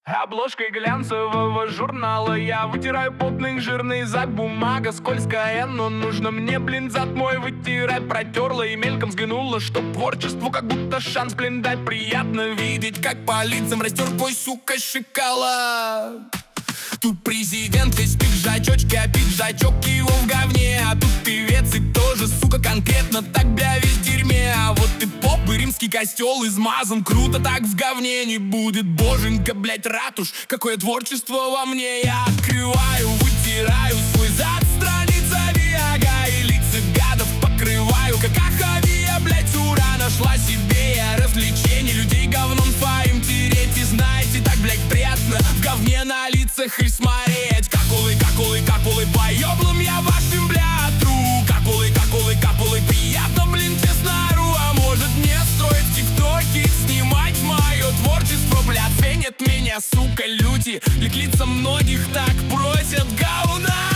Обложкой глянцевого журнала я вытираю потный жирный зад. Бумага скользкая, но нужно мне, блин, зад мой вытирать. Протерла и мельком взглянула, что творчеству как будто шанс, блин, дать. Приятно видеть, как по лицам растер твой, сука, шоколад. Тут президент весь в пиджачочке, а пиджачок его в говне. А тут певец и тоже, сука, конкретно так, бля, весь в дерьме. А вот и поп, и римский костел измазан. Круто так в говне не будет, боженька, блять, ратуш. Какое творчество во мне, я открываю, вытираю свой зад. Страница Виага и лица гадов покрываю. Как Ахавия, блять, ура, нашла себе я развлечений. Людей говном своим тереть, и знаете, так, блять, приятно в говне на лицах и смотреть. Какулы, по ёблам я вашим, бля, тру. Какулы, приятно, блин, теснару. А может мне строить тиктоки, снимать мое творчество, бля, ценят меня, сука, люди. Лик лица многих так просят говна.